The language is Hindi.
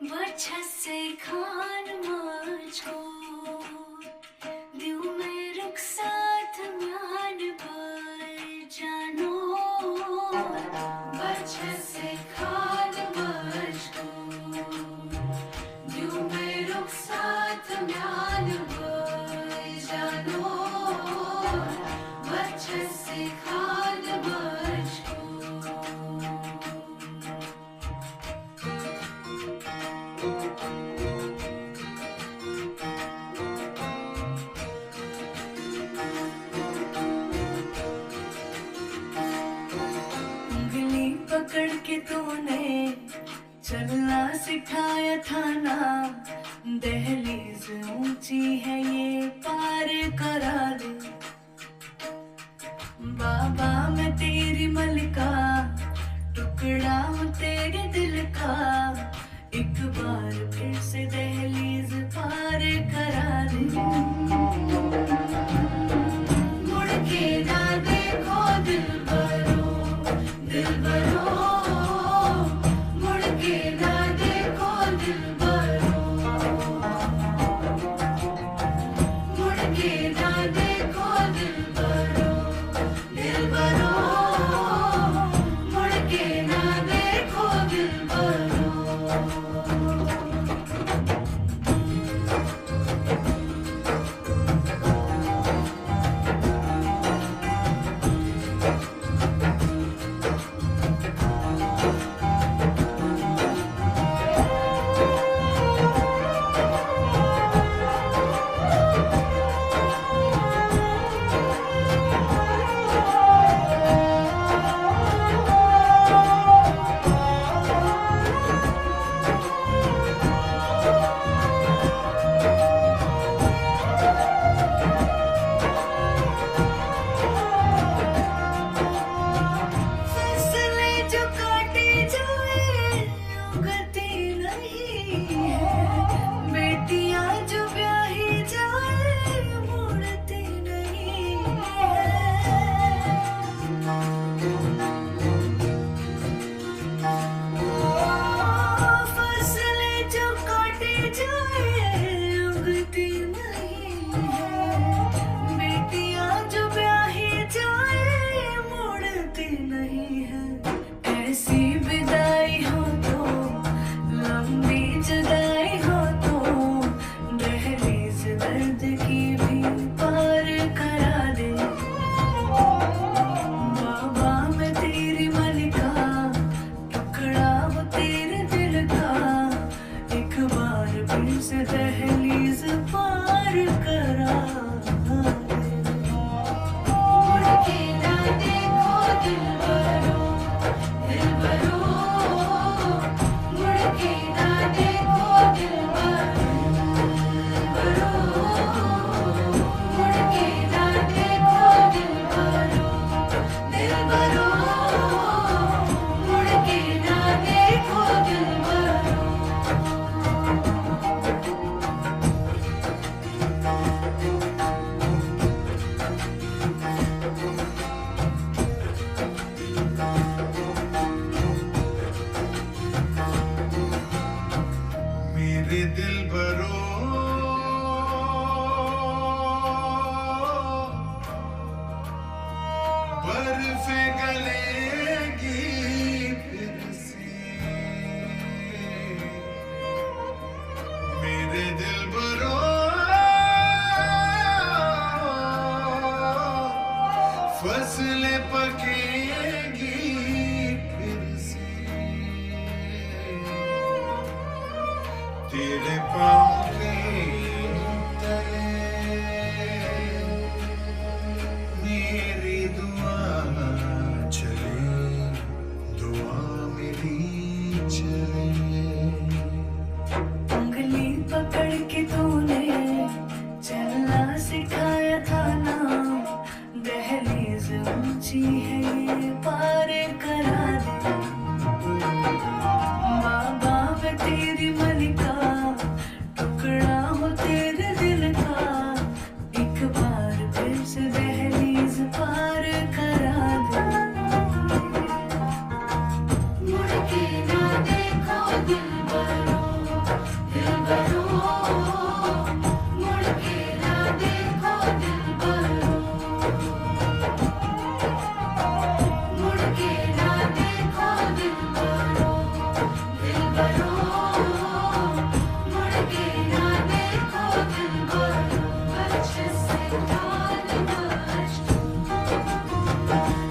वजह से खान मुझको दिल में रुखसात म्यान पर जानो वजह से खान मुझको दिल में रुखसात म्यान पर जानो वजह से खान मुझको पकड़ के तूने चलना सिखाया था ना, दहलीज ऊंची है ये पार करा दे। बाबा मैं तेरी मलिका, टुकड़ा हूँ तेरे दिल का, एक बार फिर से दहलीज पार करा दे। मुड़ के ना देखो दिलबरो, दिलबरो मुड़ के ना देखो दिलबरो, मुड़ के ना देखो दिलबरो, दिलबरो मुड़ के ना देखो दिलबरो। फसलें पकेगी फिर से तेरे पाँव के तले। मेरी दुआ चले, दुआ मेरी चले। उंगली पकड़ के तूने चलना सिखाया था ना, दहलीज ऊंची है ये पार करा दे। बाबा मैं तेरी मलिका, टुकड़ा हूँ तेरे दिल का, एक बार फिर से दहलीज पार करा दे। मुड़ के ना देखो दिलबरो, कर